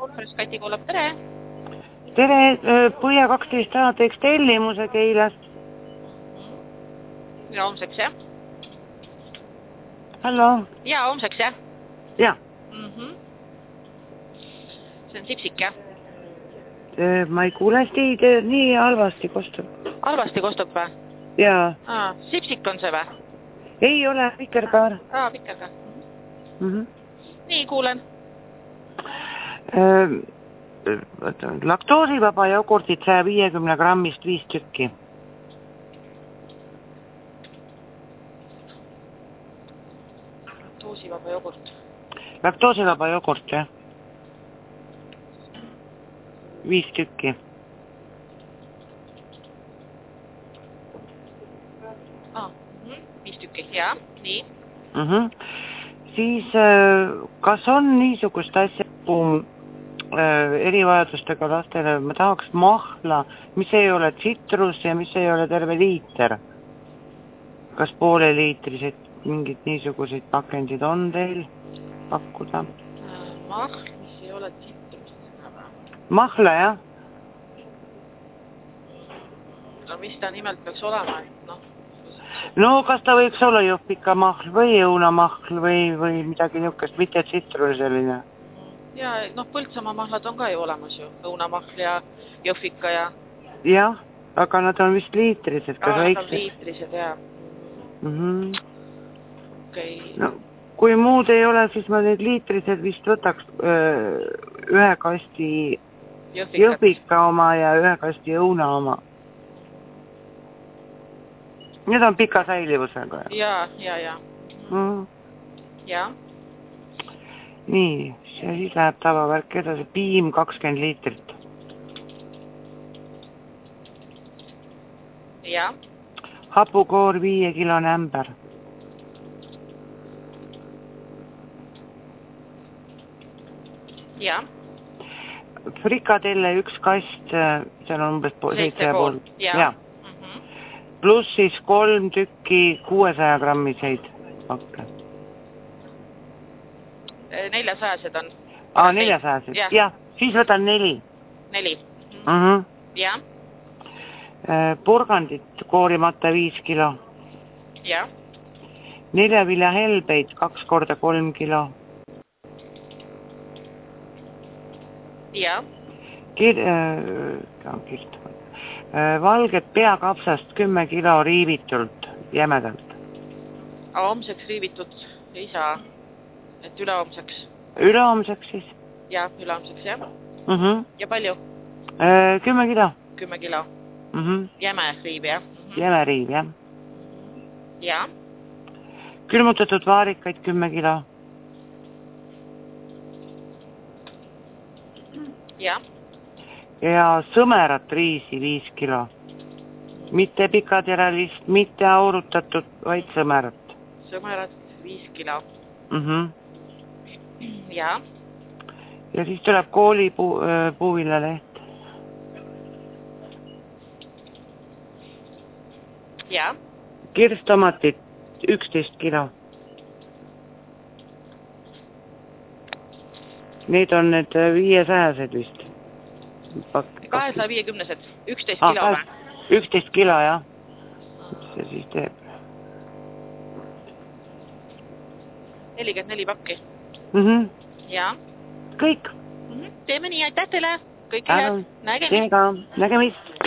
Kati kuulab, tere! Tere, Põia 12 teeks tellimuse Keilast. Ja homseks, jah? Hallo? Ja homseks, jah? Ja. See on Sipsik, jah? Ma ei kuule hästi, nii halvasti kostub. Halvasti kostub või? Jaa. Sipsik on see või? Ei ole, Vikerkaar. Vikerkaar. Nii, kuulen. Laktoosivaba jogurtit 150 grammist 5 tükki. Laktoosivaba jogurt. Laktoosivaba jogurt, jah. 5 tükki. Tükki, jah, nii. Siis, kas on niisugust asja erivajadustega lastele, ma tahaks mahla, mis ei ole tsitrus ja mis ei ole terve liiter? Kas poole liitrised mingid niisuguseid pakendid on teil pakkuda? Mahl, mis ei ole tsitrus. Mahla, jah? No mis ta nimelt peaks olema, No, kas ta võiks olla jõhvika mahl või õunamahl või midagi niukest, mitte tsitruseline? Ja, Põltsamaa mahlad on ka ju olemas ju, õunamahl ja jõhvika ja... Jah, aga nad on vist liitrised, kas väiksed? Nad on liitrised, jah. Okei. No, kui muud ei ole, siis ma need liitrised vist võtaks ühe kasti jõhvika oma ja ühe kasti õuna oma. Need on pika säilivusega. Ja. Ja. Nii, ja siis läheb tavavärk edasi. Piim 20 liitrit. Ja. Hapukoor 5 kilone ämber. Ja. Frikadelle 1 kast, see on umbes 7,5. Ja. Pluss siis 3 tükki 600 grammiseid pakke. 400-sed on. 400-sed, jah. Siis võtan 4. 4. Ja. Purgandit koorimata 5 kilo. Ja. 4 vilja helbeid 2 korda 3 kilo. Ja. Valget peakapsast 10 kilo riivitult, jämedalt. Homseks riivitult ei saa, et ülehomseks. Ülehomseks siis? Ja, ülehomseks, jah. Ja palju? 10 kilo. 10 kilo. Jäme riiv, jah? Jäme riiv, jah. Ja. Külmutatud vaarikaid 10 kilo. Ja. Ja sõmerat riisi 5 kilo. Mitte pikateralist, mitte aurutatud, vaid sõmerat. Sõmerat 5 kilo. Ja. Ja siis tuleb kooli puuviljaleht. Ja. Kirstomatit 11 kilo. Need on need 500-sed vist. 250-sed, 11 kilo või? 11 kilo, jah. Mis see siis teeb? 44 pakki. Ja. Kõik. Teeme nii, aitäh teile. Kõik head. Nägemist.